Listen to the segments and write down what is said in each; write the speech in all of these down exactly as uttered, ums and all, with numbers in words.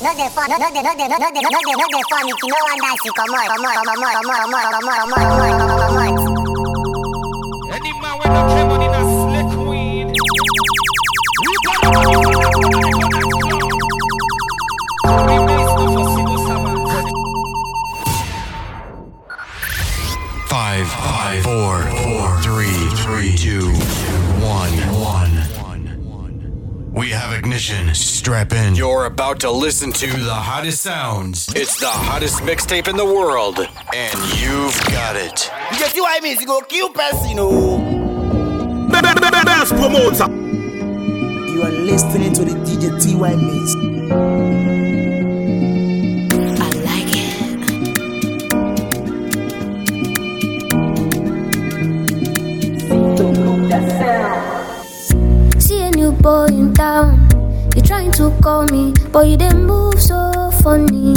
no de fun, no de, no de, no de, no de, no de, no de fun. If you know one dance, you come on, come on, come on, come on, come on, come on, come on, come on, come on. Any man when no care money, no slick weed. We got Five, five, four, four, three, three, two, one, one. We have ignition. Strap in. You're about to listen to the hottest sounds. It's the hottest mixtape in the world, and you've got it. You get you I mean, you go kill person, you know. Best promoter. You are listening to the D J T Y Mix. Boy in town, you trying to call me, but you didn't move so funny.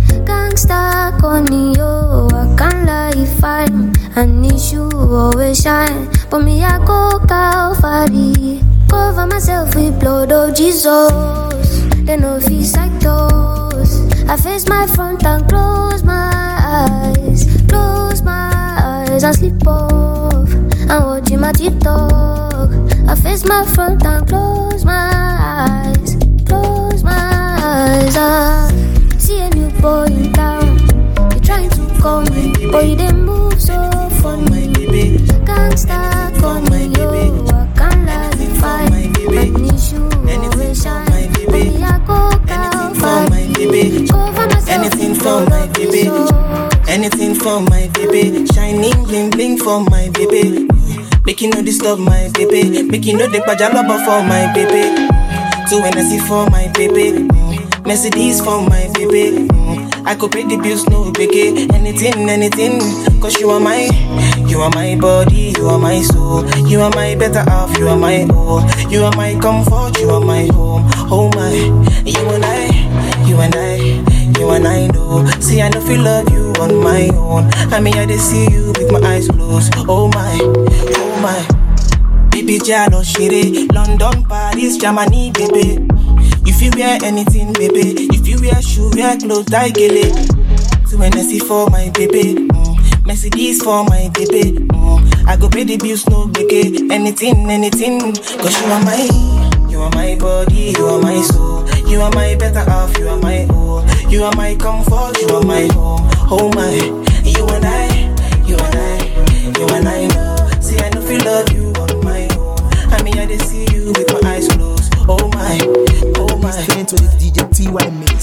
Gangsta corny, yo, I can't lie, fine. I need you always shine, but me I go Calvary. Cover myself with blood of Jesus. They no feel like those. I face my front and close my eyes, close my eyes and sleep off. I'm watching my TikTok. I face my front and close my eyes, close my eyes. I see a new boy in town. You trying to call me, but you didn't move so funny. Gangsta call me, yo, I can't lie, fine. I need you always shine. Baby, I go Calvary. Cover myself. Anything for my baby. Anything for my baby. Shining bling bling for my baby. Make you know disturb my baby. Make you know the pajama for my baby. So when I see for my baby, Mercedes for my baby. I could pay the bills, no biggie. Anything, anything. Cause you are my, you are my body, you are my soul. You are my better half, you are my all. You are my comfort, you are my home. Oh my, you and I, you and I, you and I know. See, I know feel love you on my own. I mean, I just see you with my eyes closed. Oh my, oh my. Baby, Jalo, Shiri, London, Paris, Germany, baby. If you wear anything, baby. If you wear shoe, wear clothes, I get it. So when I see for my baby, mm, Mercedes for my baby, mm, I go pay the bills, no biggie. Anything, anything. Cause you are my, you are my body, you are my soul. You are my better half, you are my all. You are my comfort, you are my home. Oh my, you and I, you and I, you and I know. See, I know feel love you on my own. I mean, I just see you with my eyes closed. Oh my, oh my. Listening to the D J T Y Mix.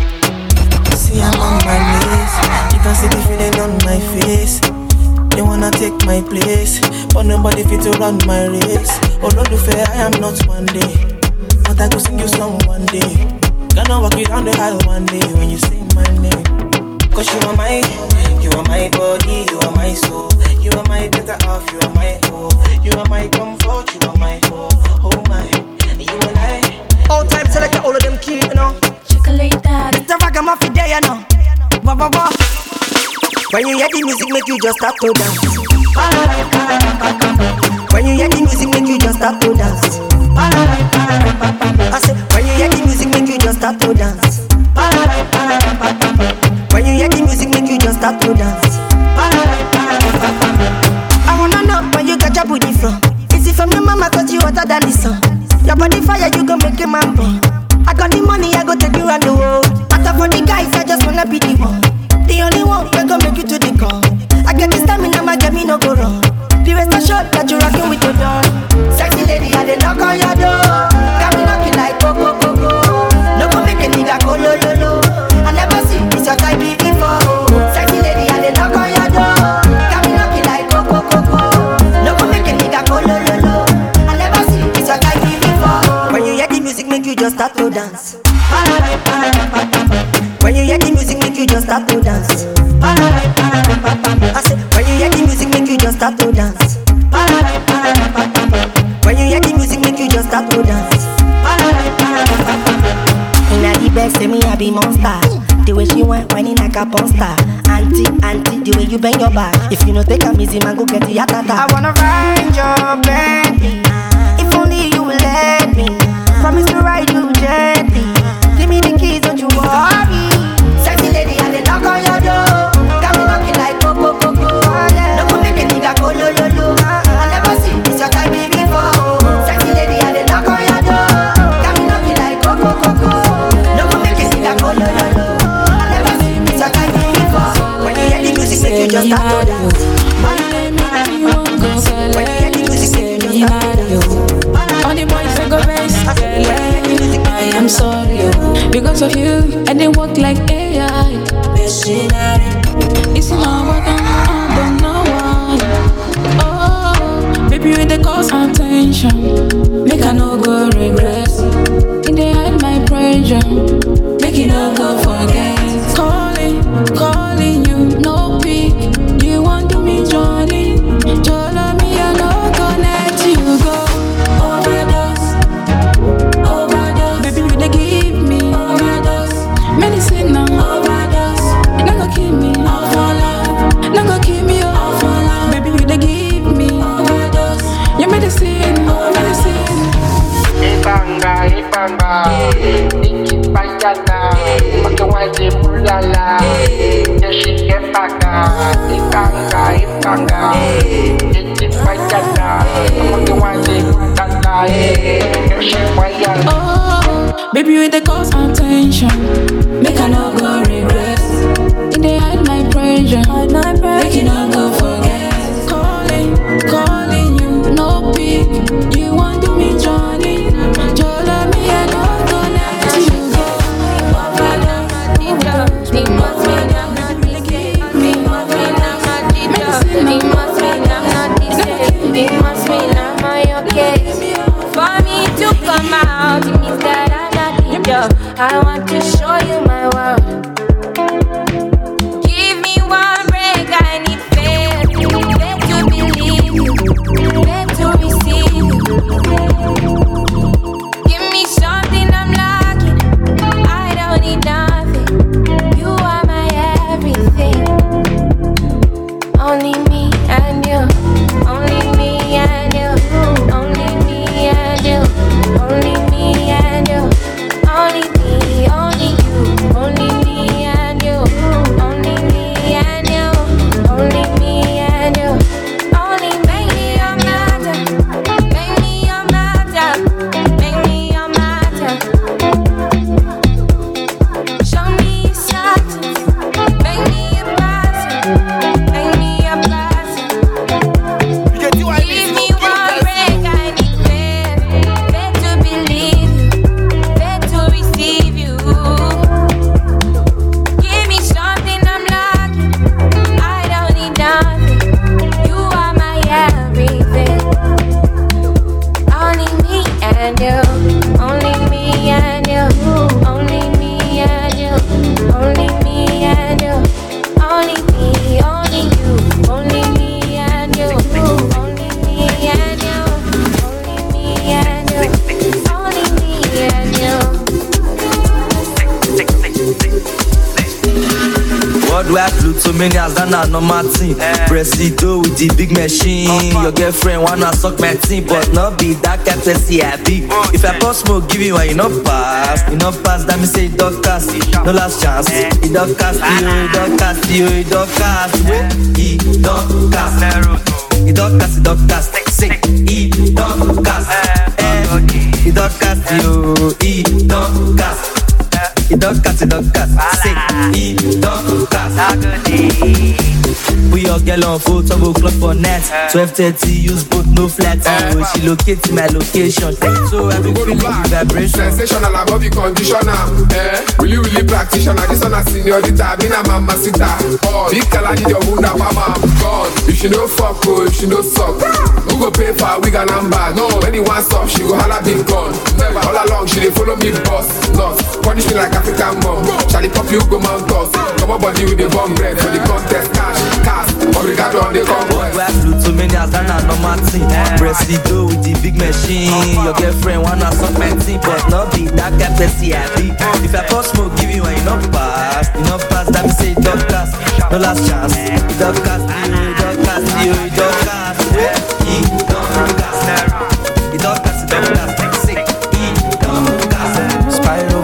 See, I'm on my knees. You can see the feeling on my face. They wanna take my place, but nobody fit to run my race. Although the fair, I am not one day, but I go sing you song one day. Gonna walk you down the aisle one day when you say my name. Cause you are my, you are my body, you are my soul. You are my better half, you are my all. You are my comfort, you are my home. Oh my, you and I. All time select all of them key, you know. Chocolate that. It's a ragamuffin day, you know. Wah, wah, wah. When you hear the music, make you just start to dance. When you hear the music, make you just start to dance. I say, when you hear the music, make you just start to dance. When you hear the music, make you just start to dance. I wanna know where you got your booty from. Is it from your mama, cause you hotter than the sun? Your body fire, you gon' make a man burn. I got the money, I go take you around the world. After for the guys, I just wanna be the one. The only one that gon' make you to the core. I get the stamina, my get me no go wrong. The rest assured that you rockin' with your dawn. Sexy lady, I dey knock on your door. Got me knocking like go go go go. No go make a nigga go lo lo lo. I never see this your type before. Sexy lady, I dey knock on your door. Got me knocking like go go go go. No go make a nigga go lo lo lo. I never see this your type before. When you hear the music, make you just start to dance. When you hear the music, make you just start to dance. I say, when you hear the music, make you just start to dance. When you hear the music, make you just start to dance. Inna the best, say me I be monster. The way she went, whining like a porn star. Auntie, auntie, the way you bend your back. If you no take a easy, man, go get the yatata. I wanna ride your Bentley. If only you will let me. Promise to ride you gently. Give me the keys, don't you worry. I'm sorry, oh. Because of you, I didn't work like A I. It's not working, I don't know why. Oh, baby, when they cause attention, make I no go regress. In they hide my pressure, make it no go forget. Calling, calling you, no pick. You want to me joining? Jolly me, I no go let you go. Overdose, overdose. Baby, you they give me overdose. Medicine now, overdose. No go kill me, all for love. No go kill me, all for love. Baby, you they give me overdose. Your medicine, medicine. Ibanga, ibanga, iki payana, makawaje mulala, yashike paka. Ibanga, ibanga, iki payana, makawaje mulala, yashike payana. Oh, baby, when they cause attention, make I no go regress. In they hide my pressure, make it no go forget. Calling, calling you, no pick. You want to me joining? Jolly me, I no go let you go. It must mean I'm on your case. For me to come out, it means that I'm not in love. I want to show you my world. Give me one break, I need faith. Faith to believe you, faith to receive you. Give me something I'm lacking. I don't need nothing. You are my everything. Only me and you. Only me and you. Only me and you. Only me and you. Only me, only you. Only me and you. Only me and you. Only me and you. Only make me your matter. Make me your matter. Make me your matter. Show me your substance. Make me a person. Make me a person. Give me one break, I need faith. Faith to believe you. Faith to receive you. Give me something I'm lacking. I don't need nothing. You are my everything. Only me and you. Only me and you. Only me and you. Only me and you. Only me, only you. Only me and you. Only me and you. Only me and you. Only me and you. What do I do to many as that not normal thing? Press it though with the big machine. Your girlfriend wanna suck my team, but not be that kind of see I be. If I pass smoke, give you one, you not pass. You not pass, that me say it don't cast. No last chance. It don't cast you, it don't cast you, it don't cast. It don't cast. It don't cast, it don't cast. Say it don't cast. It don't cast you, it don't cast. It don't cast, it don't cast. Say it don't cast. We all get on full twelve o'clock for net. twelve thirty use both no flat. Oh, she locate my location. So everything is vibration. Sensational above the conditioner. Eh? Really, really practitioner. This one a señorita. Been a mamacita. Oh, big color need your wound up, mama. God, if she no fuck, oh, if she no suck, who go pay for a wig and number? No, when he wants stop, she go holla big gun. Never all along, she dey follow me boss. Lost, punish me like African mom. Charlie pop you go mount us. Come on, body with the bomb bread for the contest. Cash, cash, obrigado on the convoy. I flew to many as that not normal thing. Press it though with the big machine. Your girlfriend wanna suck my team, but not be that kind of see I be. If I pass smoke, give you one, you not pass. You not pass, that me say it don't cast. No last chance. It don't cast you, it don't cast you, it don't cast. It don't cast. It don't cast, it don't cast. Say it don't cast. Spyro,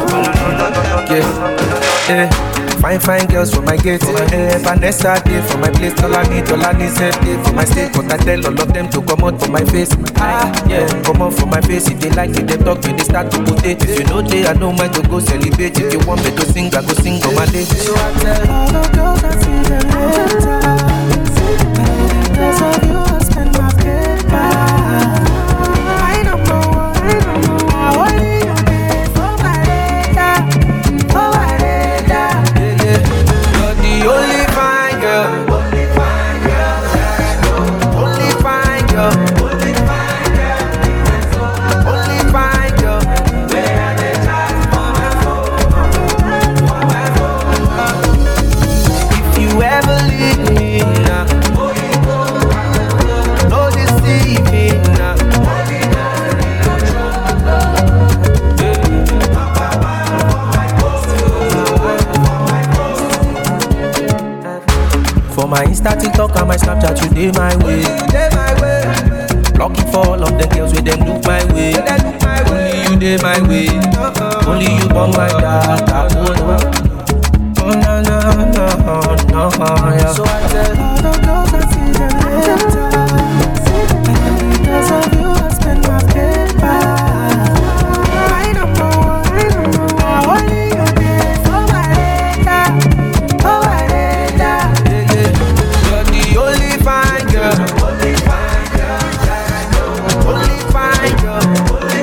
yeah, yeah. Fine, fine girls from my gate. Eh, Vanessa day for my place. All I need, all I need is a day for my state. But I tell all of them to come out for my face. Ah, yeah, come out for my face. If they like it, they talk, when they start to put it. If you know they, I don't mind to go celebrate. If you want me to sing, I go sing on my day. So I tell all the girls I see them later. Because of you, I spend my paper. I don't know, I don't know. I only you there for my day. starting talk on my Snapchat, you day my way. Day my way. Lucky for all of the girls with them look my way. Only you day my way. Only you born my data. Oh no no no no yeah. So I said, all the girls I see them later. Because of you I spend my paper. I don't know, I don't know. Only you day for my data. For my data. Yeah, yeah. You're the only fine girl. Only fine girl. Only fine girl. Only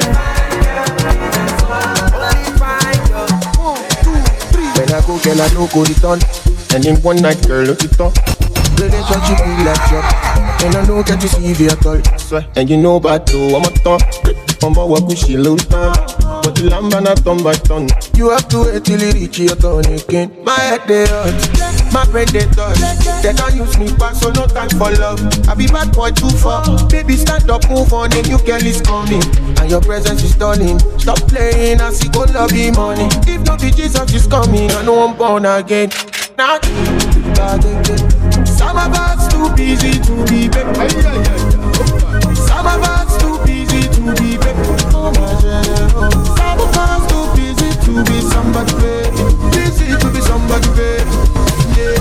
fine girl. One, two, three. When I go, girl, I no go return. And in one night, girl, look it up. Relationship be like job. And I know get to see you at all. And you know about though, I'm a ton. I'm a walk with she little time. But the lamb and I turn by turn. You have to wait till you reach your turn again. My head they hurt, my brain they touch. They don't use me back, so no time for love. I be bad boy too far. Baby stand up, move on, a new girl is coming. And your presence is stunning. Stop playing, I see go love you money. If not the Jesus is coming, I know I'm born again. Now, some of us too busy to be back. Some of us too busy to be back. Some of us too busy to be somebody baby. Busy to be somebody baby. Yeah.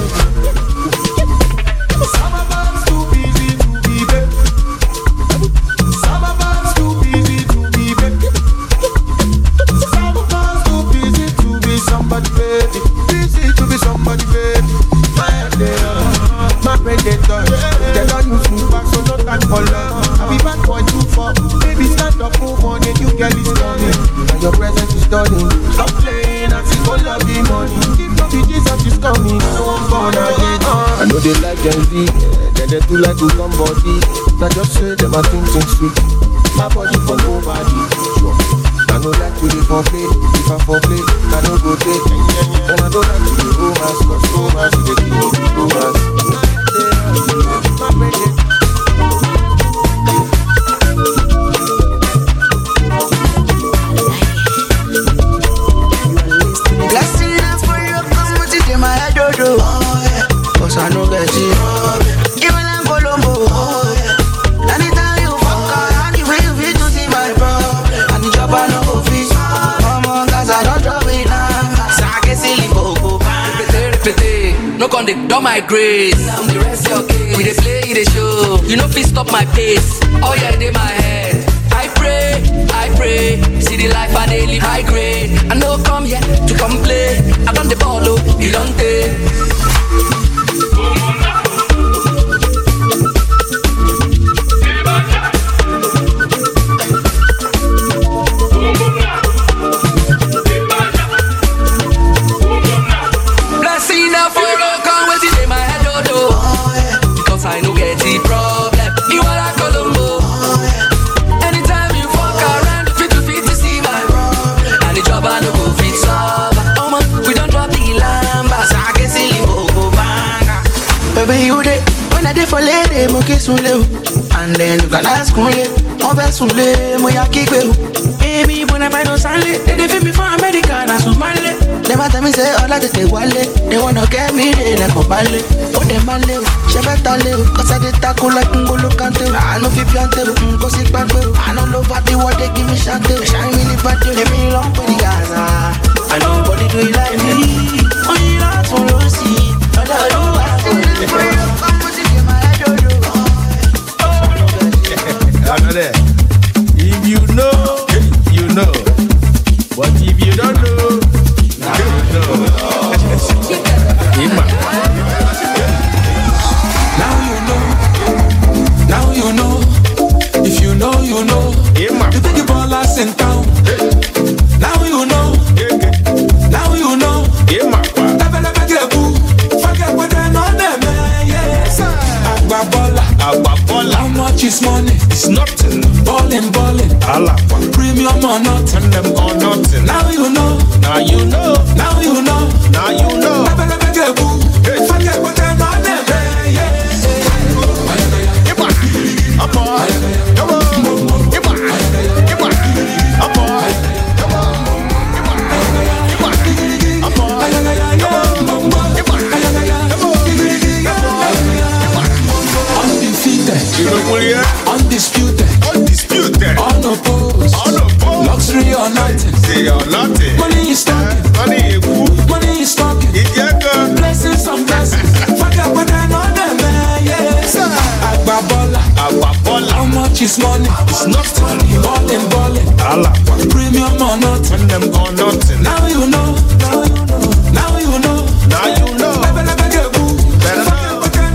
Some of us too busy to be back. Some of us too busy to be back. Some of us too busy to be somebody baby. Busy to be somebody baby. My my predator, they don't use me back, so no time for love. I be bad boy too far. Baby stand up, move on, a new girl is coming. And your presence is stunning. Stop playing, I see all of the money. If not the Jesus is coming, so I'm born again. I know they like Gen Z, then they do like to come body. I just say them a thinking sweet. My body for nobody. I know like to live for play. If I for play, I don't go take. And I don't like to be romance, cause romance is the key to romance. My baby. Blessing enough for you, come with it in my head, oh, oh yeah. Cause I know that you even in Colombo, oh yeah. Anytime you fuck around, you will be to see my problem. And the job I know office, come on, cause I don't drop it now. So I can see you go, go, repeat, repeat. No con they don't my grace. I'm the rest your case. We they play, they show. You know fit stop my pace. Oh yeah, they my head. I pray, I pray. See the life I daily high grade. I know come here to come play. I done the ball, oh, you don't take. I know get the problem. You are like Colombo. Anytime you fuck around, fit to fit to see my problem. And the job I know go fit solve. Oh man, we don't drop the lamba. So I can see you go banga. Baby, you dey when I dey for lady, mo kiss un leo. And then you can ask me, on va soule, mo ya kick you. Baby, when I find no sale, they dey feel me for America, na Somali. Never tell me say all I take wale. They wanna get me in like a ballet. Oh, they man live, she better live. Cause I did tackle like Ngolo Kante. I know if you want to, cause it's bad. I don't know about the what they give me shot. Shine me the bad, they me long for the Gaza. I know nobody do it like me. Only lots for no see. But I don't have to live for you. Come with it in my head, oh, I know that. If you know, you know. But if you don't know, now you know. Now you know. Now you know. If you know, you know. The big ballers in town. Now you know. Now you know. Never, never get boo. Forget what they know them, yes. Agba baller. Agba baller. How much is money? It's nothing. Ballin', ballin'. Alapa. Premium or nothing. Them or nothing. Now you know. Now you know. Now you know. Now you know. Never, never get boo. Forget what they know them, yes. Up on. Come on. Come on. Come on. Up on. undisputed, undisputed, unopposed, unopposed, luxury or nothing, say or nothing. Money is talking, money is cool, money is talking. Blessings on blessings, fuck up with another man, yes. Agbabola, Agbabola. How much is money? It's not money, more than balling. Premium or nothing, them or nothing. Now you know, now you know, now you know, now you know. Better know.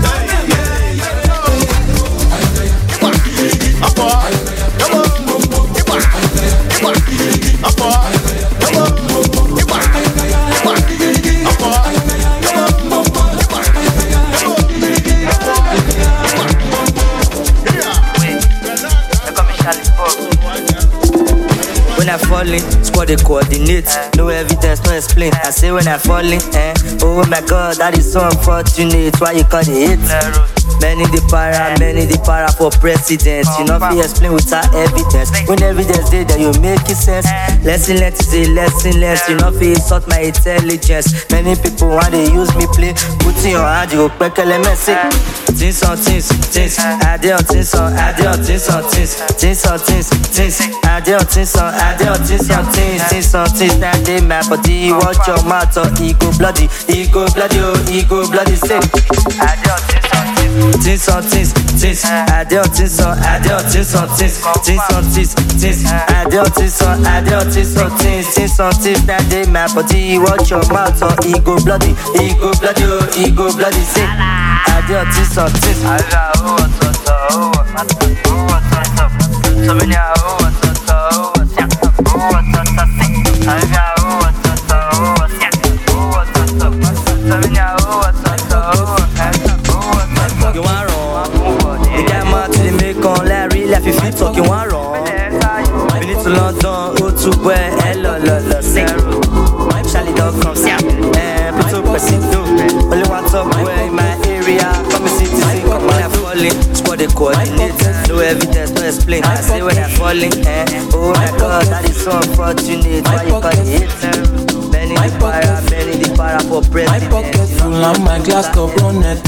When I falling, squad they coordinate. No evidence, no explain. I say when I falling, eh? Oh my God, that is so unfortunate. Why you call it hate? Many the para, many the para for president. You know if you explain without evidence. When evidence day, then you make it sense. Lesson learned is a lesson learned. You know if you insult my intelligence. Many people want to use me play. Put in your hand, you go back elements. Things on things, things. I did on things on, I did on things on things. Things on things, things. I did on things on, I did on things on things. Things on things. Now they my body, watch your mouth or ego bloody, ego bloody, oh ego bloody. Say, I did on things on things. Things on things, things. I did on things on, I did on things on things. Things on things, things. I did on things on, I did on things on things. Things on things. Now they my body, watch your mouth or ego bloody, ego bloody, oh ego bloody. Say, I did on things on things. I got who was so so, who was so so. So many are who was so so, who was so so. I got who was so so, who was so so. So many are who was so so, who was so so. You want wrong? You got mad to the make on Larry, left if you talk, you want wrong. We need to London, go to where, hello, hello, say. Charlie dog from Seattle, and put up a seat, only one top where in my area. Come and see this thing, come when I'm falling. Squad they coordinate, no evidence, no explain. I say when I'm falling, eh? Oh my God, that is so unfortunate. Why you call it? Many the para, many the para for president. My pocket full and my glass cup runneth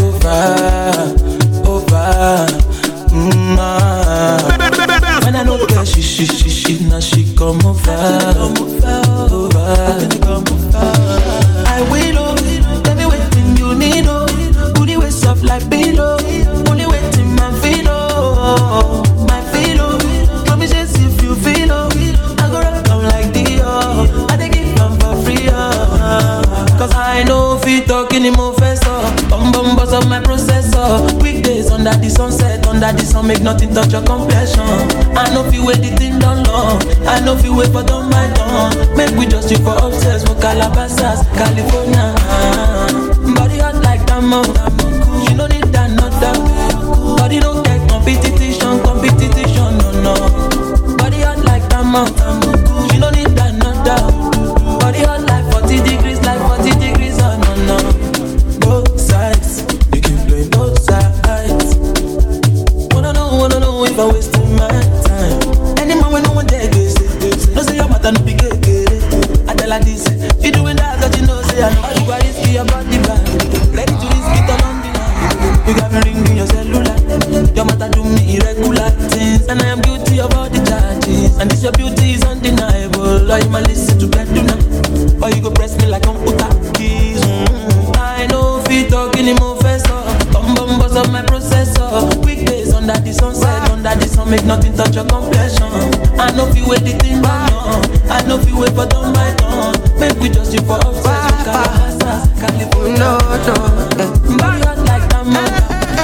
over, over. Mm-hmm. When I know that she, she, she, she, now she come over, over. I will, oh, tell me waiting you need, oh. Booty way soft like pillow, only waiting my feet, oh. My feet, oh. Come me just if you feel, oh. I go rock down like the, oh. I take it from for free, oh. Cause I know if you talk anymore, first, oh. Bum bum buzz of my processor. Weekdays under the sunset, under the sun, make nothing touch your complexion. I know if you wait the thing done long. I know if you wait for done my done. Make we just for upstairs for Calabasas, California. Body hot like Damo. You don't need another. Body don't get competition, competition, no, no. Body hot like Damo. You don't need another. Body hot like forty degrees, like forty degrees, oh, no, no. Both sides, you can play both sides. Wanna know, wanna know if I wasting my time. Any man when no one there, they say, no say your matter no be gay, I tell her this, you doing that, cause you know say I know you got risky your body back. Ready to risk it all on the line. You got me ringing your cellular. Your matter do me irregular things, and I am guilty of all the charges. And this your beauty is undeniable. Or you might listen to bed do now, or you go press me like Uncle keys. Mm-hmm. I know if you talk anymore, first bum bum buzz of my processor. Weekdays under the sunset, under the sun, make nothing touch your complexion. I know if you wait the thing back on. I know if you wait for done my done. Make we just you for upstairs, Calabasas, California. No, no, body hot like that man.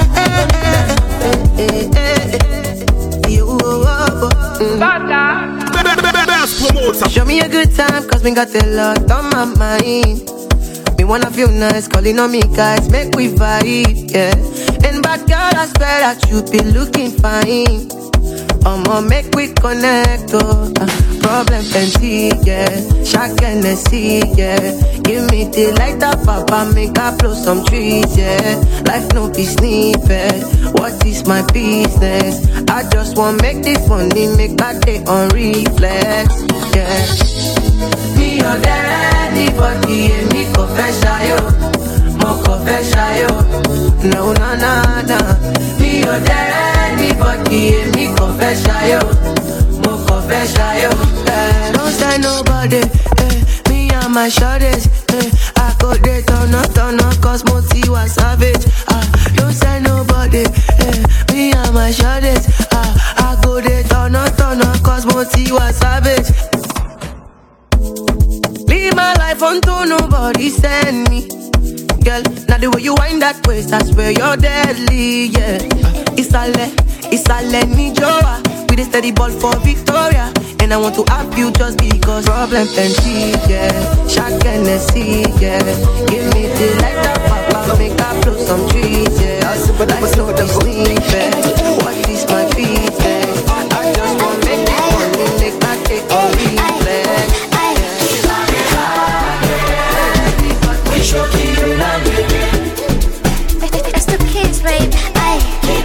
Show me a good time, cause we got a lot on my mind. Me wanna feel nice, calling on me guys, make we vibe, yeah. And bad girl, I swear that you be looking fine. I'ma make we connect, oh. Uh, problem plenty, yeah. Shock and see, yeah. Give me the light up, papa, make I blow some trees, yeah. Life no be snippet. What is my business? I just want make this money, make a day on reflex, yeah. Me your daddy, body, and me confession, yo. Mo confession, yo. No, no, no, no. Me your daddy. anybody, me confess yo, mo confess yo. Eh, don't stand nobody, eh, me and my shorties, eh, I go there turn up, turn up, cause Moti was savage. Ah, don't stand nobody, eh, me and my shorties, ah, I go there turn up, turn up, cause Moti was savage. Leave my life unto nobody send me. Girl, now the way you wind that waist, I swear you're deadly, yeah. Uh, it's a le, it's a Lenny Joa. With a steady ball for Victoria. And I want to have you just because problem plenty, yeah. Shot Hennessy, yeah. Give me the light that papa, make I blow some trees, yeah. But I know the sleep, yeah. What is my feet, yeah. I just want to make it money, make my take a replay. It's the kids, babe. Ay.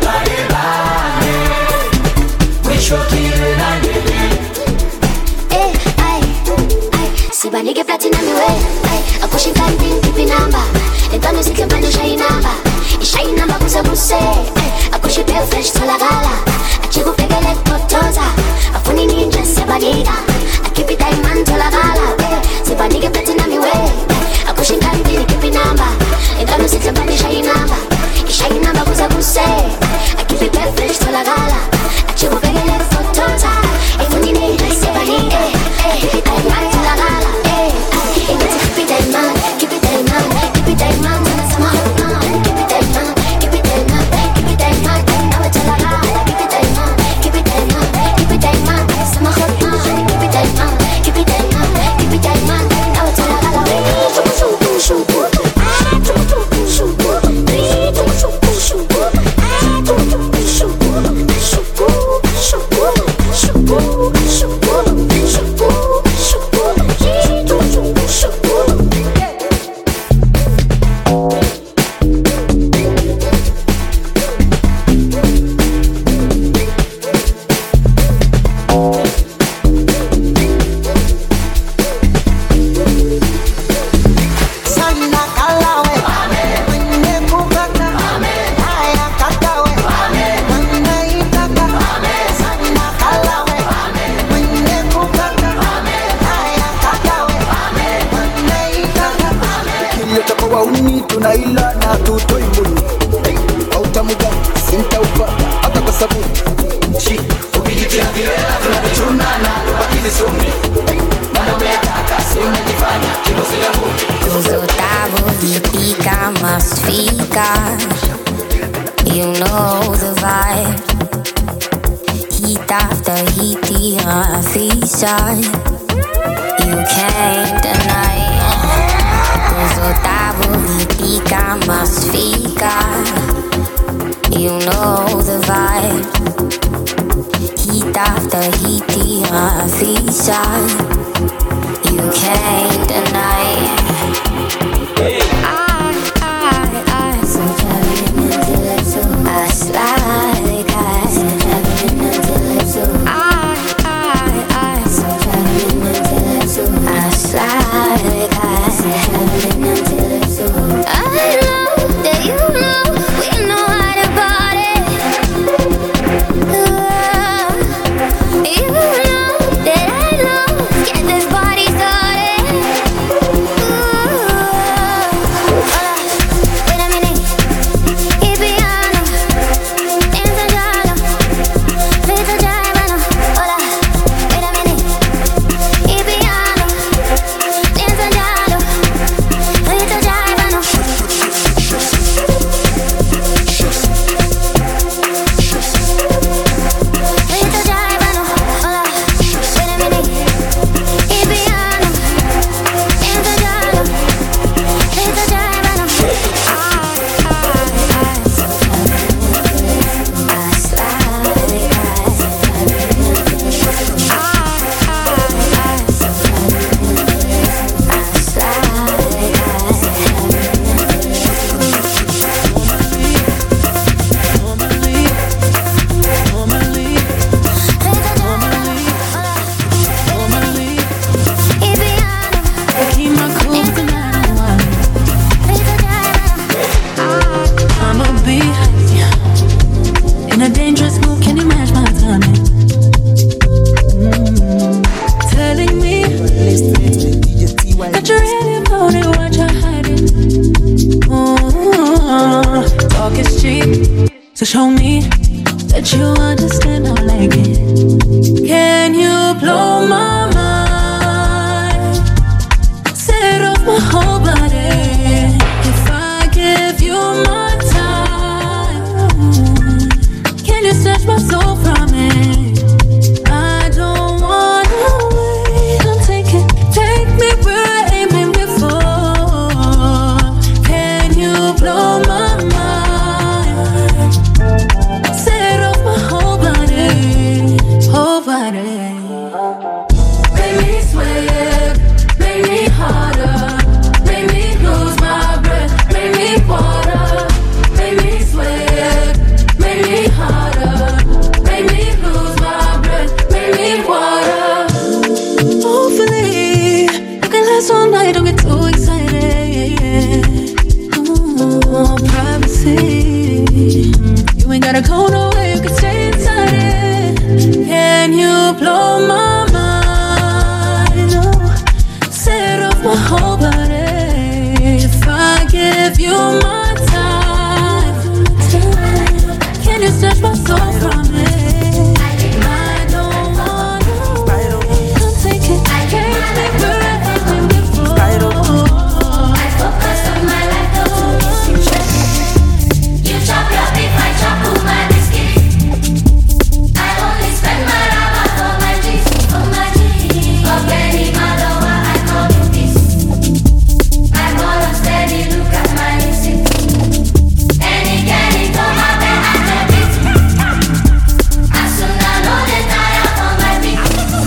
Eh, ay, ay. Si banige platina mi way. Ay, ako shi kanting pipi namba. Entano si ke bando shai namba. Ishai namba kusa buse. Ay, ako shi pale fresh tola gala. Achigo pegele totoza. Afuni ninja se baniga. Akipi diamond tola gala. Eh, si banige platina mi way. Ako shi kanting pipi namba. Entano si ke bando shai namba. Ishai namba kusa buse. Akipi pale fresh tola gala. Achigo pegele totoza. Afuni ninja se baniga. Akipi diamond tola gala. Eh, keep it diamond, keep it diamond, keep it diamond. Sama hot now, keep it diamond, keep it diamond, keep it diamond. Now it's all around, keep it diamond, keep it diamond, keep it diamond. Sama hot now, keep it diamond, keep it diamond, keep it diamond. Now it's all around. Shoot, shoot, shoot, shoot, shoot, shoot, shoot, shoot, tunaila na tutoi mbulu autamuga sintaupa hata kwa sabuni chi ukijitia vilela tunachunana bakili sumi mambo yataka sema jifanya kilo sila ngumi Kuzotavo vitika must fika. You know the vibe. Heat after heat, the feature. You can't deny. Kuzotavo vitika must fika. You know the vibe. Heat after heat, the feature. You can't deny. I, I, I, so I slide like I, I, I, I, so I slide like I, I know that you know we know how to party. Uh, you know that I know get this party started. Ooh. Show me that you understand how I like it. Can you blow my mind? Set off my whole body. If I give you my time, can you snatch my soul from it? I don't wanna wait. Come take it, take me where I ain't been before. Can you blow my mind? Set off my whole body, whole body. Make me sweat, make me harder, make me lose my breath, make me water, make me sweat, make me harder, make me lose my breath, make me water. Hopefully, I can last all night, don't get too excited. Ooh, privacy. You ain't gotta go nowhere, you can stay inside it. Can you blow my mind? Oh, set off my whole body. If I give you my time, can you snatch my soul from it? I don't wanna wait. Come take it, take me where I ain't been before. I focus on my life, you chop your beef, I chop all my biscuit. I only spend my rabbit on my G's, on my G's. Of any mother, I call you this. I call a steady look at my music. Any candy to my bed, I can beat. As soon as I know that I am on my feet.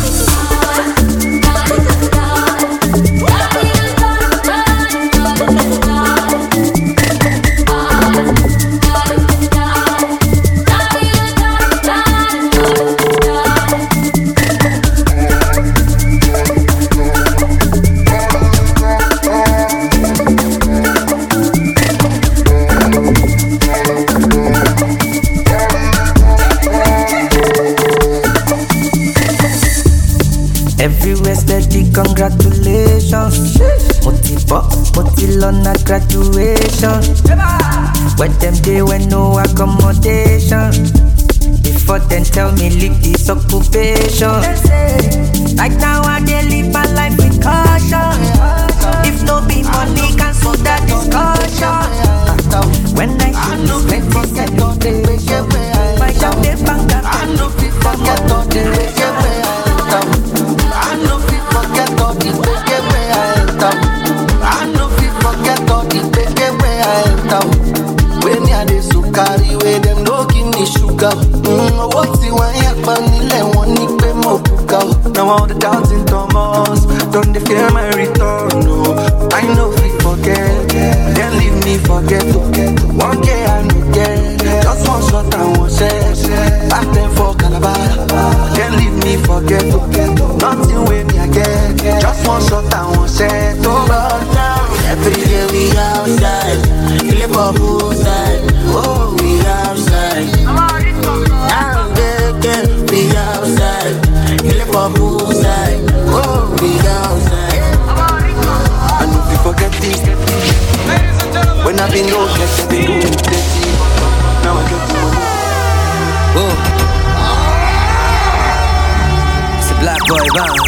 Everywhere steady, congratulations. Motivo, motilona graduation. When them day when no accommodation. Before then tell me leave this occupation. Right now I dey live my life with caution. If no be money, cancel that discussion. When I see this plenty set on the way, my job dey bang up. I know people forget all the way. I know we forget all the big way I enter. I know we forget all the big way I enter. When me a dey sukari, when them no give me sugar. Mm, what's the one yak vanilla, one nick pe mo buka. Now all the doubts in Thomas, don't they fear my return? No, I know we forget, then leave me forget. One day I no get, just one shot and one set. Back then for Calabar, then leave me forget. Nothing with me again, just one shot and one set. Over now, every day we outside, live up outside. Oh, we outside. Now again, we outside, live up outside. Oh, we outside. I know we forget this. When I've been low, yes, I've been doing plenty. Now I get the money. Oh. Black boy bounce.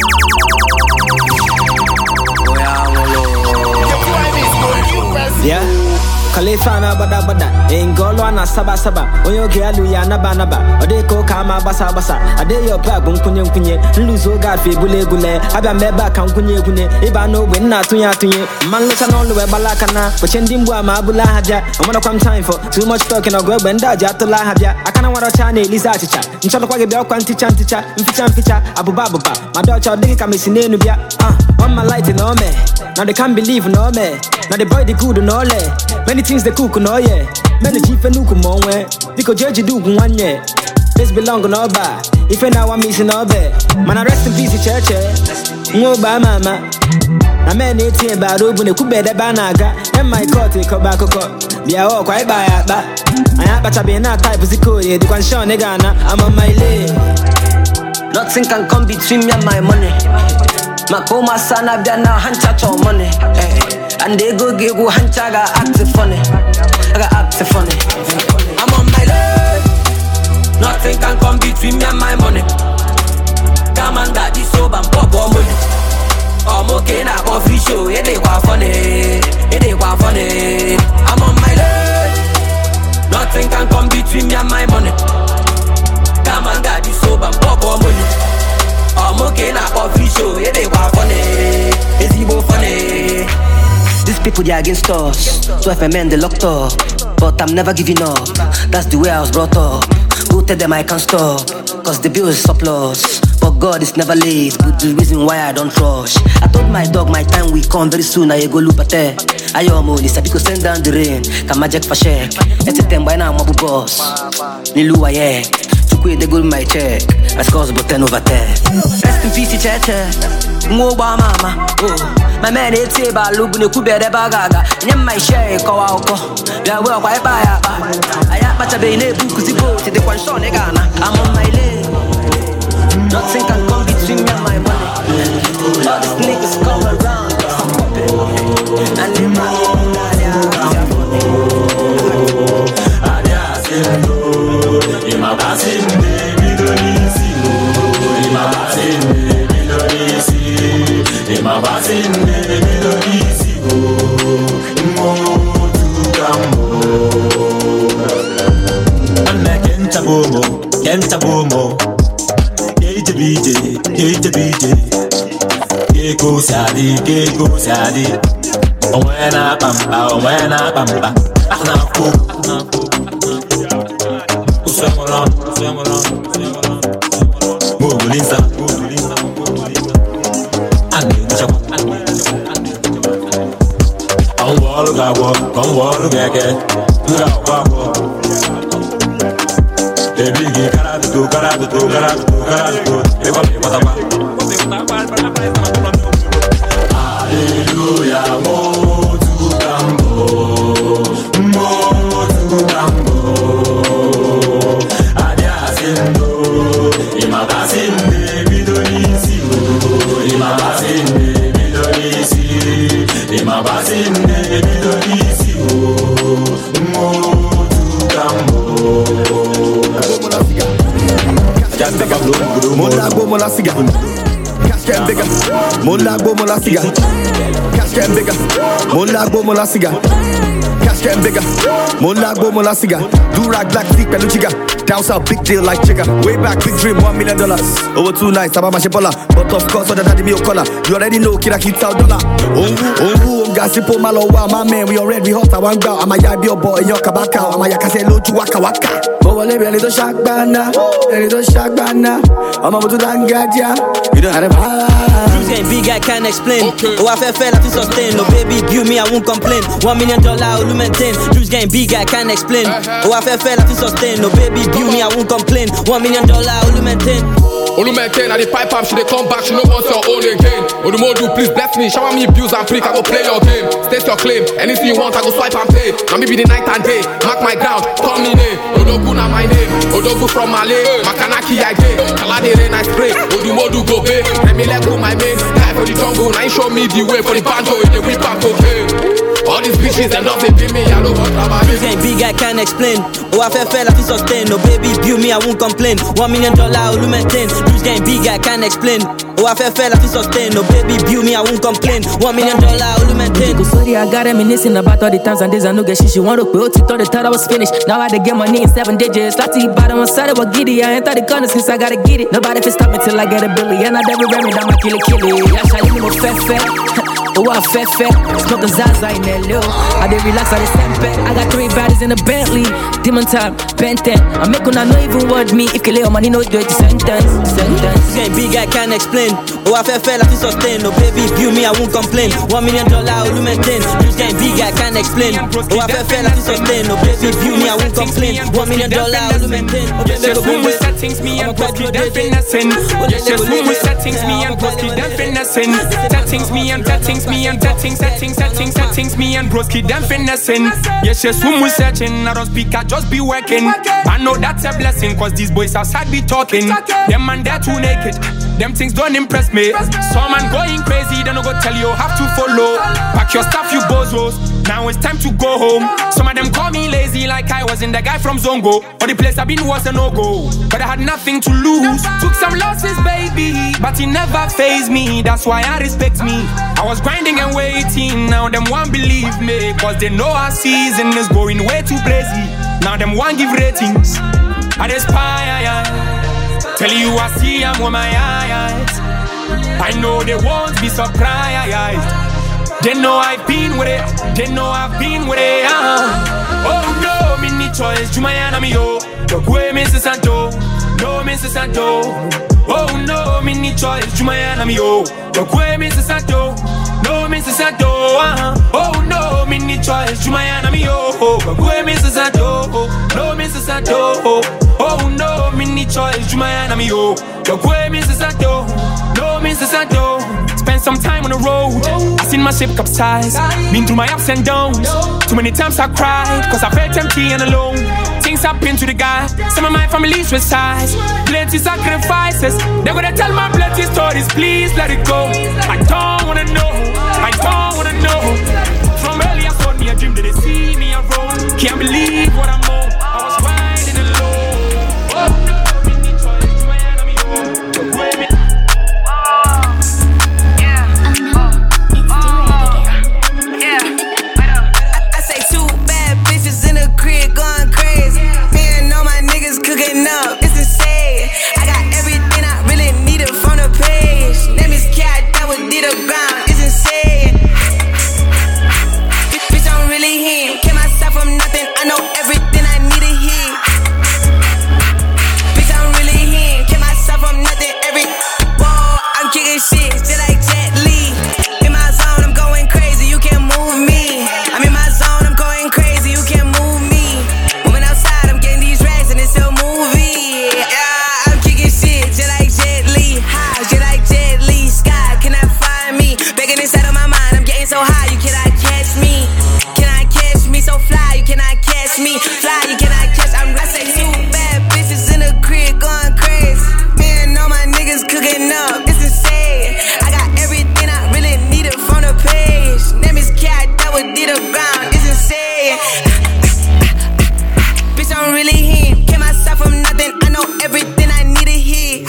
Yeah. Khalifa na bada bada Engolo na saba saba Onyo gealu ya naba naba Ode ko kama basa basa Ade yo bag unkunye unkunye Nluzo gafi bule bule Abia meba ka unkunye unkunye Iba no we na tunye tunye Man lesa no luwe balaka na Wachendi mbwa ma abula haja Omana kwa time for Too much talking or go benda jatola haja Akana waro chane eliza chicha Nchalo kwa gebea kwa nticha nticha Mficha mficha abuba abuba Madocha odiki kamisine nubia Ah, on my light no me Now they can't believe no me Now the boy the good no le Many things they cook no yeah Many chief and nuku monwe Because judge do one yeah This belong no ba If I now I'm missing no bed Man I rest in peace church No ba mama Na men eighteen ba robu ne kube de banaga And my court ko ba koko Bia o kwa iba ya ba Aya bata be na type zikori Di kwan show nigga na I'm on my lane Nothing can come between me and my money Makoma sana bia na hancha cho money And they go give go hancha ga act funny I got act funny I'm on my my lane. Nothing can come between me and my money. Come and daddy sober and pop on money. I'm okay now, coffee show. It ain't quite funny. It ain't quite funny. I'm on my lane. Nothing can come between me and my money. Come and daddy sober and pop on money. I'm okay now, coffee show. It ain't quite funny. It's even funny. These people, they are against us. So if I men, they locked up. But I'm never giving up. That's the way I was brought up. Go tell them I can't stop. Cause the bill is surplus. But God is never late. But the reason why I don't rush. I told my dog my time will come very soon. I go loop at it. I am only Sabiko send down the rain. Come jack for check. It's a ten by now, my boss. Nilu aye. Chukwe they go my check. I scores but ten over ten. Rest in peace, Cheche. Ngoba mama. Oh. My man it's a balu ne kube de bagaga. Nyam my share ko ko. Ya we kwa ba ya ba. Aya pacha be ne buku zibo te de kwan show ne Ghana. I'm on my lane. Nothing can come between me and my money. All these niggas come around. And they money. Kenta bomo, kete bije, kete bije, keko sadi, keko sadi. Owena pampa, owena pampa, ahna fu, ahna fu. Usemolon, usemolon, usemolon. Mugulinsa, mugulinsa, mugulinsa. Ane chako, ane chako, ane chako. On wall gawo, on wall gege, gawo gawo. Bigi karatu, karatu, karatu, karatu. Eva me watama. Hallelujah, mo tu kambo, mo tu kambo. Adia sendo, imabasinde bidonisi, imabasinde bidonisi, imabasinde bidonisi, mo tu kambo. Mola go mola siga. Casca bigger. Mola go mola siga. Casca bigger. Mola go mola siga. Casca bigger. Mola go mola siga. Do rag black thick peluchiga. Down south big deal like chigga. Way back big dream one million dollars. Over two nights about my shipola. But of course other daddy me color. You already know kira kita dollar. Oh oh oh gasipo malo wa my man we already hot I want go. I'm a yabi boy in your kabaka. I'm a yakase lo chu waka waka. But when they do shakbana, they do shakbana. I'm about to dangadia. You don't have a Bruce game big, I can't explain. Okay. Oh, I feel fell, I feel sustain. No baby, view me, I won't complain. One million dollar, I will maintain. Bruce game big, I can't explain. Oh, I feel fell, I feel sustain. No baby, view me, I won't complain. One million dollar, I will maintain. Olu maintain, I the pipe up, she dey come back, she no wants her own again. Odumodu, please bless me, shower me bills and prick, I go play your game. State your claim, anything you want, I go swipe and pay. Now me be the night and day, mark my ground, call me name. Odogu na my name, Odogu from Malay, Makanaki I day, Kalade rain I spray, Odumodu go pay. Let me let go my main, guy for the jungle, now you show me the way for the banjo, in the whip and cocaine. All these bitches, them not they pay me, I don't want to This ain't big, I can't explain. Oh, I feel fell, I feel sustain. No baby, view me, I won't complain. One million dollar, I will maintain. This game big, I can't explain. Oh, I feel fell, I feel sustain. No baby, view me, I won't complain. One million dollar, I will maintain. Sorry, I got reminiscing about all the times and days I know get shit. She want to put it, thought they thought I was finished. Now I had to get money in seven digits. Lati bottom on side, what giddy. I ain't thought the corner since I gotta get it. Nobody can stop me till I get a billy. And I never ran me down my kill it, kill it. Yeah, I need more fat, fat. Oh, I fat, fat. Smoke a Zaza in that little. I did relax, I did step back. I got three bodies in a Bentley. Demon time, Benton. I make when I know even word me. If you lay on money, no dirty sentence. Sentence. This ain't big, I can't explain. Oh, I feel fell, I feel sustain. No baby, view me, I won't complain. One million dollar, I will maintain. This ain't big, I can't explain. Oh, I feel fell, I feel sustain. No baby, view me, I won't complain. One million dollar, I will maintain. Yes, just when we settings, me and Broski, them finessing. Yes, just when we settings, me and Broski, them finessing. Settings, me and settings, me and settings, settings, settings, settings, me and Broski, them finessing. Yes, yes, when we searching, I don't speak, I just be working. I know that's a blessing, cause these boys outside be talking. Them man, they're too naked. Them things don't impress me. Some man going crazy, then I go tell you, have to follow. Pack your stuff, you bozos. Now it's time to go home. Some of them call me lazy like I wasn't the guy from Zongo. Or the place I've been was a no-go. But I had nothing to lose. Took some losses, baby, but it never fazed me. That's why I respect me. I was grinding and waiting. Now them won't believe me, cause they know our season is going way too crazy. Now them won't give ratings. I aspire. Tell you I see I'm with my eyes. I know they won't be surprised. They know I've been with it. They know I've been with it. Uh. Oh no, me need choice. Jumayana me yo. The way Missus Santo. No Missus Santo. Oh no, me need choice. Jumayana me yo. The way Missus Santo. No Missus Santo. Uh. Oh no, me need choice. Jumayana me yo. The way Missus Santo. No Missus Santo. Oh no, me need choice. Jumayana me yo. The way Missus Santo. No Missus Santo. Spent some time on the road. I seen my ship capsize. Been through my ups and downs. Too many times I cried, cause I felt empty and alone. Things happen to the guy. Some of my family's reside. Plenty sacrifices. They're gonna tell my plenty stories. Please let it go. I don't wanna know. I don't wanna know. From early I saw me a dream. Did they see me a roll? Can't believe what I'm on. I was riding alone. Oh no, me need choice. To my enemy, oh. The way me. Cooking up, it's insane. I got everything I really needed from the page. Name is Cat, that would need a ground. It's insane. Bitch, bitch, I'm really him. Came myself from nothing. I know everything I need to hear. Bitch, I'm really him. Came myself from nothing. Every whoa, I'm kicking shit just like Jet Li. In my zone, I'm going crazy. You can't move me. I'm in my zone, I'm going crazy. You can't move me. Moving outside, I'm getting these racks and it's a movie. Yeah, I'm kicking shit just like Jet Li. High, just like Jet Li. Sky, cannot find me. Begging inside of my mind, I'm getting so high, you cannot catch me. Cannot catch me, so fly, you cannot catch me. Fly, you cannot catch. I'm I say two bad bitches in the crib going crazy. Me and all my niggas cooking up, it's insane. I got everything I really needed from the page. Name is Cat, that would need a ground, it's insane. Bitch, I'm really him. Came myself from nothing. I know everything I need to hear.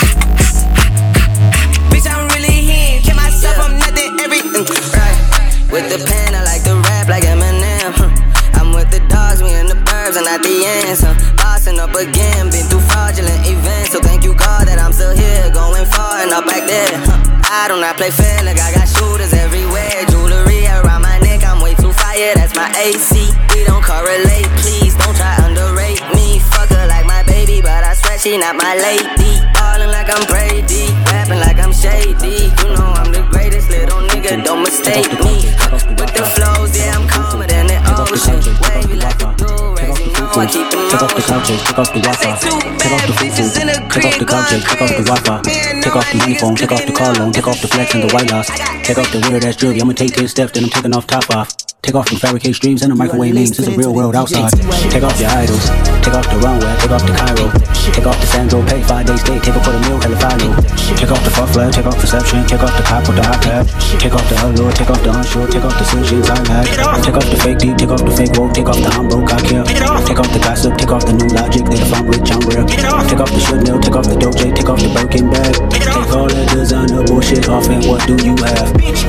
Bitch, I'm really him. Came myself from nothing. Everything. Right. With the pen, I like to rap like Eminem. I'm with the dogs, we in the burbs, and at the end, so bossing up again. Been through fraudulent events, so thank you God that I'm still here, going far and not back there. I do not play fair, like I got shooters everywhere. Jewelry around my neck, I'm way too fire. That's my A C. We don't correlate, please don't try underrate me. Fuck her like my baby, but I swear she not my lady. Ballin' like I'm Brady, rapping like I'm shady. You know I'm the greatest little nigga, don't mistake me. With the flows, yeah, I'm calmer than the ocean. Wavy like a do-rag, you know I keep them Take off the couches, take off the Wi-Fi, take off the food, take off the couches, take off the Wi-Fi, take off the uniform, take off the car loan, take off the flex and the white loss, take off the weird ass jewelry. I'ma take ten steps, then I'm taking off top off. Take off the fabricate streams and the microwave names. It's a real world outside. Take off your idols, take off the runway, take off the Cairo, take off the Sandro, pay five days stay, take off for the meal, hella follow. Take off the fuck flag, take off perception, take off the cop with the iPad, take off the allure, take off the unsure, take off the solutions I had. Take off the fake deep, take off the fake woke, take off the I'm broke, I care. Take off the gossip, take off the new logic, that if I'm rich, I'm real. Take off the Chanel, take off the Doja, take off the Birkin bag. Take all that designer bullshit off and what do you have? Bitch,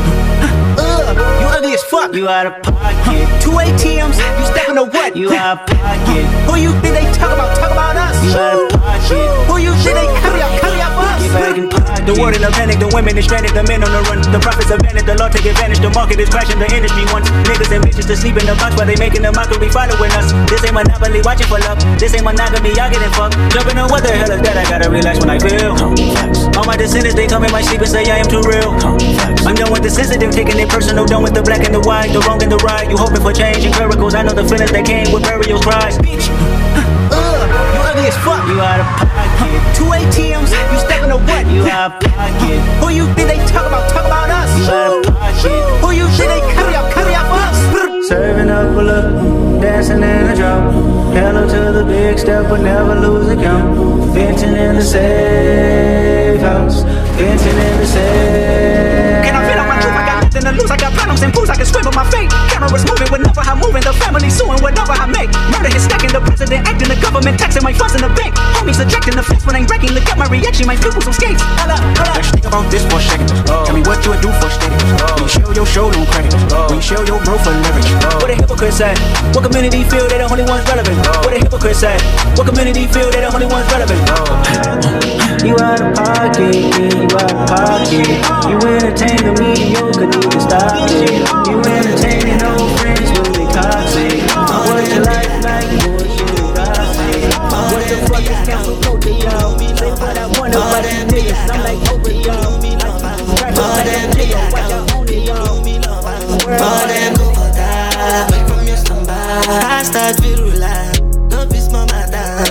uh, you ugly as fuck. You out of pocket. Two A T Ms, you stepping to what? You out of pocket. Who you think they talk about? Talk about us. You out of pocket. Who you think they carry out? Carry out for us. The world in a panic, the women is stranded, the men on the run. The profits are vanished, the law take advantage. The market is crashing, the industry wants niggas and bitches to sleep in the box while they making a mockery following us. This ain't monopoly, watching for love. This ain't monogamy, y'all getting fucked. Jumping on what the hell is that? I gotta relax when I feel. All my descendants, they come in my sleep and say I am too real. I'm done with the sensitive, taking it personal. Done with the black and the white, the wrong and the right. You hoping for change and miracles. I know the feelings that came with burial cries. Bitch, uh, you ugly as fuck. You out of pocket. Two A T Ms, you stepping to what? You out of pocket. Who you think they talk about? Talk about us. You out of pocket. Who you think they carry out? Carry out for us. Serving up a look, dancing in a drop. Hello to the big step, but never lose a count. Venting in the safe house, venting in the safe. Can I feel on my truth? I got nothing to lose. I got problems and booze, I can swim with my fate. Cameras moving whenever I'm moving, the family suing whatever I make. Murder is stacking, the president acting, the government taxing my funds in the bank. Homies ejecting the fence when I'm breaking. Look at my reaction, my pupils on skates. Hold up, hold up. Let's think about this for a second. Oh. Tell me what you would do for steady. Oh. When you show your show, no credit. Oh. When you show your bro for leverage. Oh. What a hypocrite say. What community feel they the only ones relevant? Oh. What a hypocrite say. What community feel they the only ones relevant? Oh. You out of pocket, you out of pocket. You entertain the mediocre, need to stop it. You entertaining old friends, but they toxic. What's your life like? What's your toxic? What the fuck is cancel culture, y'all? Say what I wonder about these niggas. I'm like over y'all. Crack up that nigga, watch out on it, y'all. All them go for that, wait from your stomach. Hashtag virula, don't be small matter.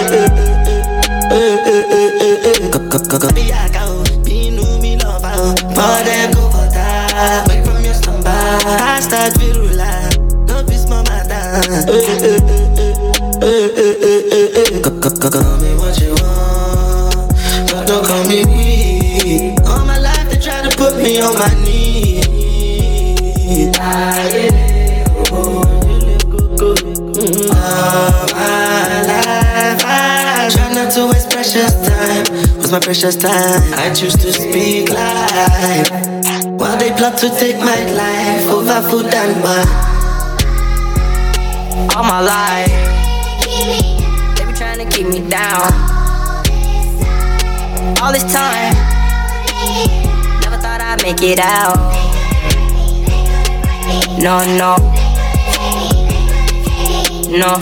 Be a cow, be no me love. All them go for that, wait from your stomach. Hashtag virula, don't be small matter. Call me what you want, but don't call me weak. All my life they try to put me on my knees. All my life I try not to waste precious time. What's my precious time? I choose to speak life while they plot to take my life over food and wine. All my life they be trying to keep me down. All this time never thought I'd make it out. No, no, no.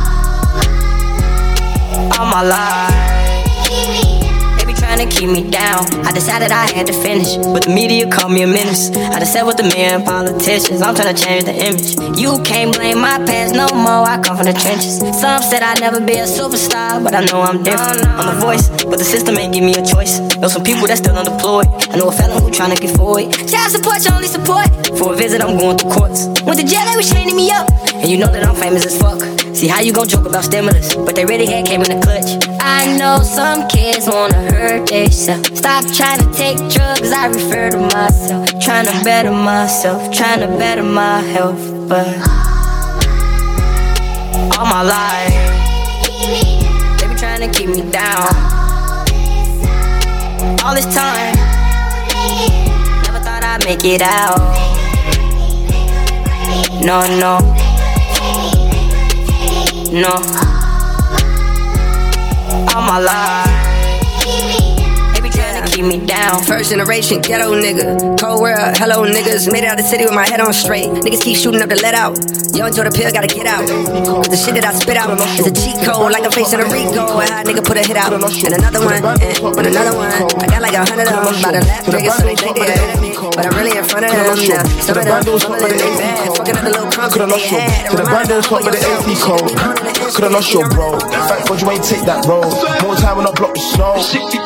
All my life they be trying to keep me down. I decided I had to finish, but the media called me a menace. I just sat with the men politicians, I'm trying to change the image. You can't blame my past no more, I come from the trenches. Some said I'd never be a superstar, but I know I'm different. I'm the voice, but the system ain't give me a choice. Know some people that's still unemployed. I know a felon who trying to get forward. Child support, your only support. For a visit, I'm going through courts. Went to jail, they was chaining me up. And you know that I'm famous as fuck. See how you gon' joke about stimulus, but they really had came in the clutch. I know some kids wanna hurt themselves. Stop trying to take drugs, I refer to myself. Trying to better myself, trying to better my health. But all my life they be trying to keep me down. All this time never thought I'd make it out. No, no, no. All my life they be trying to keep me down. First generation ghetto nigga, cold world, hello niggas. Made it out the city with my head on straight. Niggas keep shooting up to let out. Young Joe the pill gotta get out. Cause the shit that I spit out is a cheat code, like I'm facing a Rico. And how a nigga put a hit out. And another one, and, and another one. I got like a hundred of them. By the lap niggas, so they think they ahead of me. But I'm really in front of them now. Some of them, some of them, they bad. Fucking up the little crumbs that they had. To the brand new top with the A P code. Could've lost your bro. Thank God you ain't take that road. More time when I block the snow.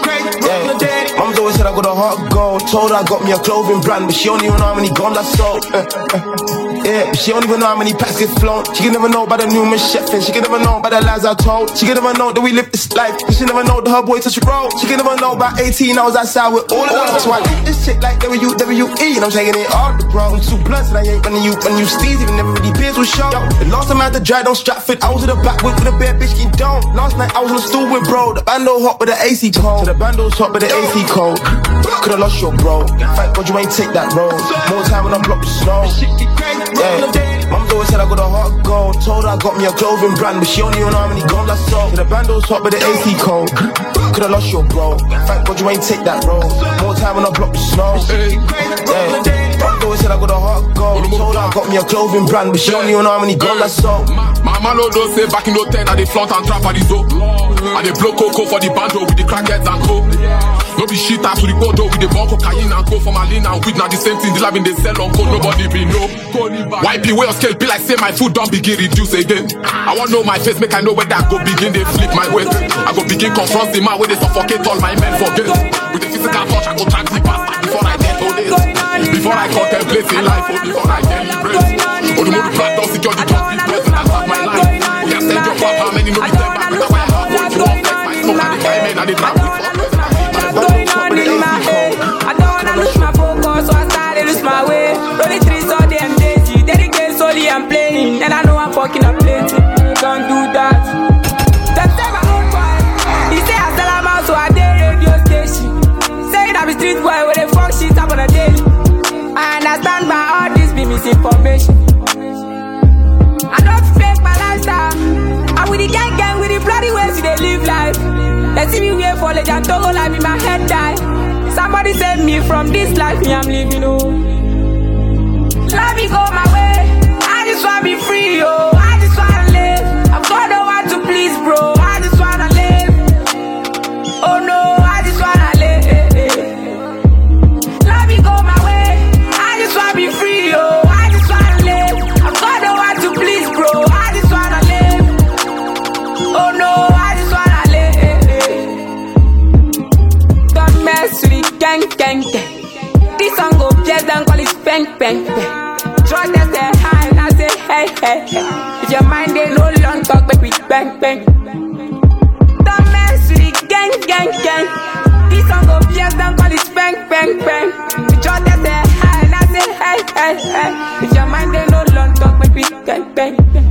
Yeah. Mom's always said I got a heart of gold. Told her I got me a clothing brand, but she don't even know how many gums I sold. Uh, uh, yeah, but she don't even know how many packs get flown. She can never know about the numerous chefing. She can never know about the lies I told. She can never know that we live this life. She never know that her boy touch a road. She can never know about eighteen hours outside with all of them. So I eat this shit like W W E, and I'm taking it all the bro. I'm too blunt, and I ain't running you when you steez. Even never really beers with show. The last time I had to drag on Stratford, I was in the back with, with a bare bitch getting down. Last night I was on the stool with bro. The bando hot with the A C cold. So the bando's hot with the A C cold. Could've lost your bro. Thank God you ain't take that road. More time when I block the snow. Yeah. Mom's always said I got a heart of gold. Told her I got me a clothing brand, but she don't even know how many gums I sold. So the bando's hot with the A C cold. Could've lost your bro. Thank God you ain't take that road. More time when I block the snow. Yeah. Mom's always said I got a heart of gold. Told her I got me a clothing brand, but she don't even know how many gums I sold. My man don't say back in the ten, I they flaunt and trap at the zoo. I they blow cocoa for the bando with the crackheads and co. No be shit out to the bodo with the bon cocaine and go for my lean and weed. Now the same thing, the lab in the cell on code, nobody be know. White people will scale, be like say my food don't begin reduce again. I want know my face, make I know where that go begin, they flip my weight. I go begin confront the man where they suffocate all my men forget. With the physical touch, I go track the past before I get on it. Before I contemplate in life, or before I deliberate. Or the more the plan don't secure the top, be present, that's not my life. We have sent your pop, how many know the ten back, that's why I have what you want, flex my smoke, and the guy men, and the trap with fuck. I don't wanna lose my focus, so I started to lose my way. Rolling college and Togo life in my head die. Somebody save me from this life me I'm living, oh. Let me go my way. I just wanna be free, oh. I just wanna live. I've got no one to please, bro. I just wanna live. Oh no, I just wanna live. Let me go my way. I just wanna be free, oh. I just wanna live. I've got no one to please, bro. I just wanna live. Oh no, I just wanna live. Don't mess with the gang, gang, gang. This song go just and call it spank, bang, bang. Trust that say hi and I say hey, hey, hey. If your mind ain't no long talk, make we bang, bang. Don't mess with the gang, gang, gang. This song go just and call it spank, bang, bang. Trust that say hi and I say hey, hey, hey. If your mind ain't no long talk, make we bang, bang, bang.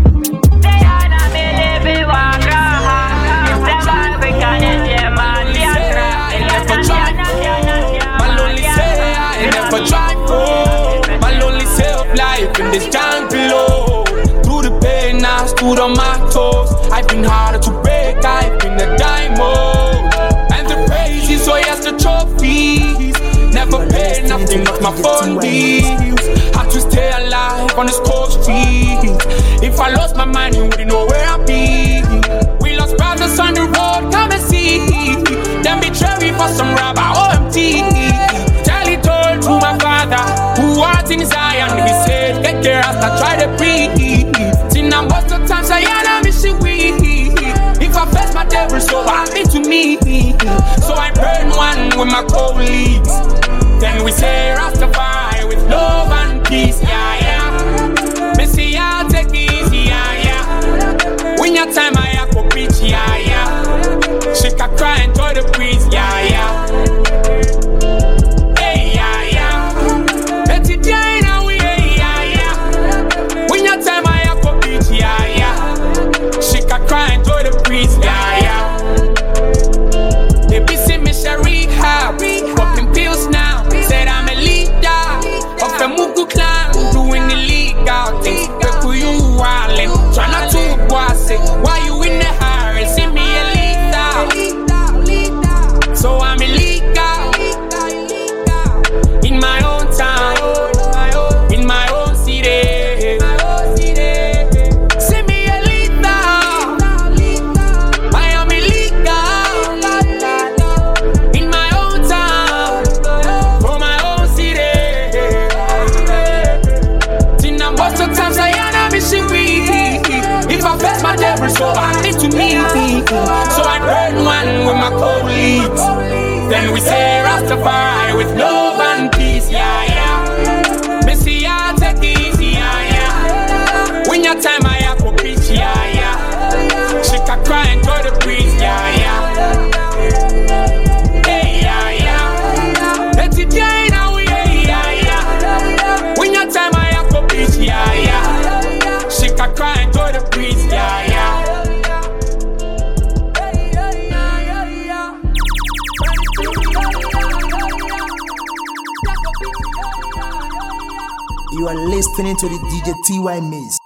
Never try, oh, my lonely self life in this jungle, oh. Through the pain, I stood on my toes. I've been harder to break, I've been a diamond. And the praises, so yes, the trophies. Never paid nothing of my phone bills. Had to stay alive on this cold street. If I lost my mind, you wouldn't know where I'd be. We lost brothers on the road, come and see. Then betray me for some rubber, O M T. To my father, who art in Zion, he said, get care as I try to breathe. Till now most of the times I am missing weed. If I face my devil, so happy to me. So I burn one with my colleagues. Then we say Rastafari with love and peace, yeah, yeah. Missy, I'll take it easy, yeah, yeah. When your time I have to preach, yeah, yeah. She can cry and enjoy the breeze, yeah, yeah. Cry, enjoy the breeze, yeah, yeah. They be see me share rehab, popping pills now. Said I'm a leader of the Mugu clan, doing illegal things. Look who you wildin', try not to boss it. Why you in the hurry? See me a leader, so I'm illegal in my own town, in my own city. So happy to me, so I burn one with my colleagues. Then we say Rastafari with love and peace, yeah, yeah. Missy, I'll take it easy, yeah, yeah. When your time I have to preach, yeah, yeah. She can cry, enjoy the breeze, yeah, yeah. Hey, yeah, yeah. Let it die now, yeah, yeah, yeah. When your time I have to preach, yeah, yeah. She can cry, enjoy the breeze, yeah, yeah. You are listening to the D J T Y Maze.